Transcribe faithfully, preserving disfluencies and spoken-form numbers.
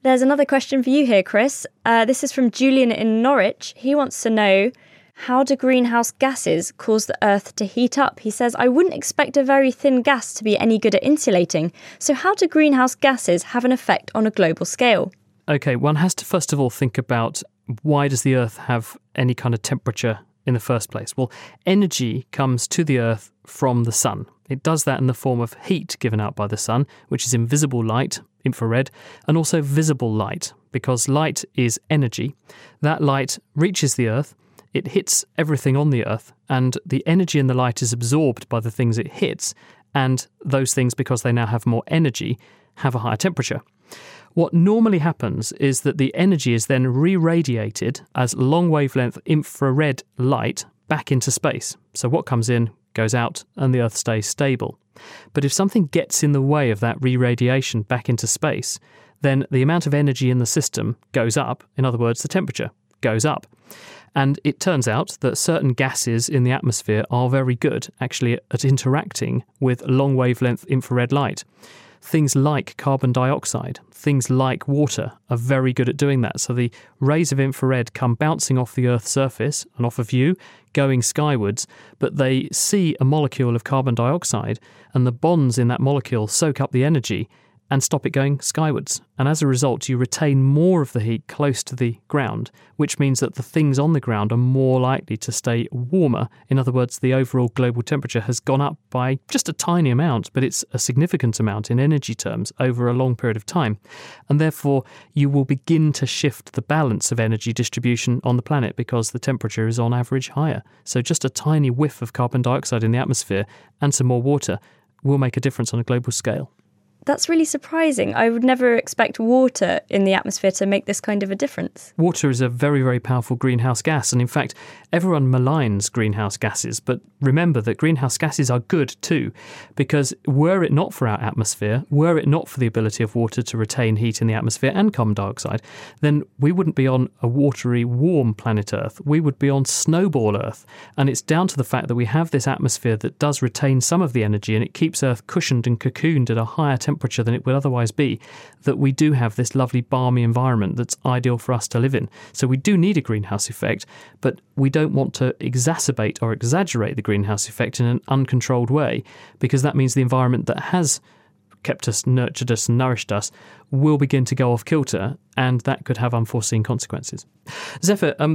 There's another question for you here, Chris. Uh, this is from Julian in Norwich. He wants to know, how do greenhouse gases cause the Earth to heat up? He says, I wouldn't expect a very thin gas to be any good at insulating. So how do greenhouse gases have an effect on a global scale? OK, one has to first of all think about, why does the Earth have any kind of temperature in the first place? Well, energy comes to the Earth from the sun. It does that in the form of heat given out by the sun, which is invisible light, infrared, and also visible light, because light is energy. That light reaches the Earth, it hits everything on the Earth, and the energy in the light is absorbed by the things it hits, and those things, because they now have more energy, have a higher temperature. What normally happens is that the energy is then re-radiated as long-wavelength infrared light back into space. So what comes in goes out and the Earth stays stable. But if something gets in the way of that re-radiation back into space, then the amount of energy in the system goes up. In other words, the temperature goes up. And it turns out that certain gases in the atmosphere are very good, actually, at interacting with long-wavelength infrared light. Things like carbon dioxide, things like water are very good at doing that. So the rays of infrared come bouncing off the Earth's surface and off of you, going skywards, but they see a molecule of carbon dioxide, and the bonds in that molecule soak up the energy and stop it going skywards. And as a result, you retain more of the heat close to the ground, which means that the things on the ground are more likely to stay warmer. In other words, the overall global temperature has gone up by just a tiny amount, but it's a significant amount in energy terms over a long period of time. And therefore, you will begin to shift the balance of energy distribution on the planet because the temperature is on average higher. So just a tiny whiff of carbon dioxide in the atmosphere and some more water will make a difference on a global scale. That's really surprising. I would never expect water in the atmosphere to make this kind of a difference. Water is a very, very powerful greenhouse gas. And in fact, everyone maligns greenhouse gases. But remember that greenhouse gases are good too, because were it not for our atmosphere, were it not for the ability of water to retain heat in the atmosphere and carbon dioxide, then we wouldn't be on a watery, warm planet Earth. We would be on snowball Earth. And it's down to the fact that we have this atmosphere that does retain some of the energy, and it keeps Earth cushioned and cocooned at a higher temperature temperature than it would otherwise be, that we do have this lovely balmy environment that's ideal for us to live in. So we do need a greenhouse effect, but we don't want to exacerbate or exaggerate the greenhouse effect in an uncontrolled way, because that means the environment that has kept us, nurtured us and nourished us will begin to go off kilter, and that could have unforeseen consequences. Zephyr, um,